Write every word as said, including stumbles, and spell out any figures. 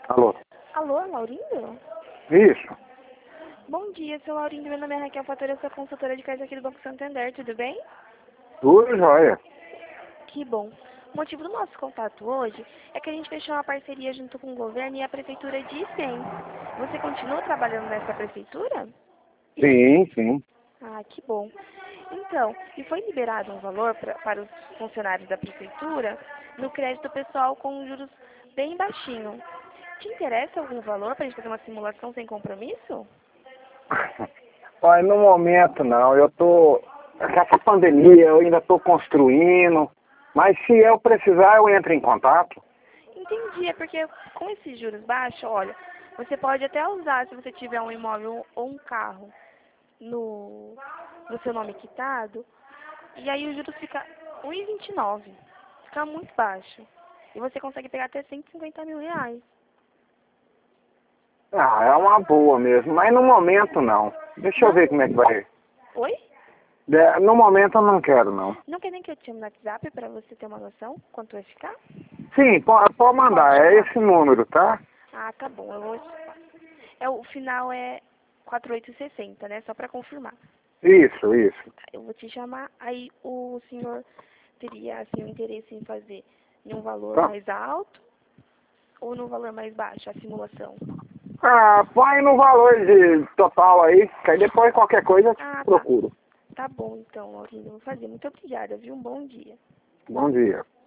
Alô? Alô, Laurindo? Isso. Bom dia, seu Laurindo. Meu nome é Raquel Fatora, eu sou consultora de casa aqui do Banco Santander, tudo bem? Tudo jóia. Que bom. O motivo do nosso contato hoje é que a gente fechou uma parceria junto com o governo e a prefeitura de Icém. Você continua trabalhando nessa prefeitura? Sim, sim. Ah, que bom. Então, e foi liberado um valor pra, para os funcionários da prefeitura no crédito pessoal com juros bem baixinho. Te interessa algum valor para a gente fazer uma simulação sem compromisso? Olha, no momento não, eu tô... Com essa pandemia eu ainda tô construindo, mas se eu precisar eu entro em contato. Entendi, é porque com esses juros baixos, olha, você pode até usar se você tiver um imóvel ou um carro no, no seu nome quitado, e aí o juros fica um vírgula vinte e nove, fica muito baixo. E você consegue pegar até cento e cinquenta mil reais. Ah, é uma boa mesmo, mas no momento não. Deixa eu Não? ver como é que vai. Oi? É, no momento eu não quero não. Não quer nem que eu te chame no WhatsApp para você ter uma noção quanto vai ficar? Sim, pode, pode mandar, Pode é chamar? esse número, tá? Ah, tá bom, eu vou... É, o final é quatro oito seis zero, né? Só para confirmar. Isso, isso. Eu vou te chamar, aí o senhor teria assim, um interesse em fazer em um valor Tá. mais alto ou no valor mais baixo, a simulação? Ah, põe no valor de total aí, que aí depois qualquer coisa eu te Ah, tá. procuro. Tá bom então, Laurindo, eu vou fazer. Muito obrigada, viu? Um bom dia. Bom dia.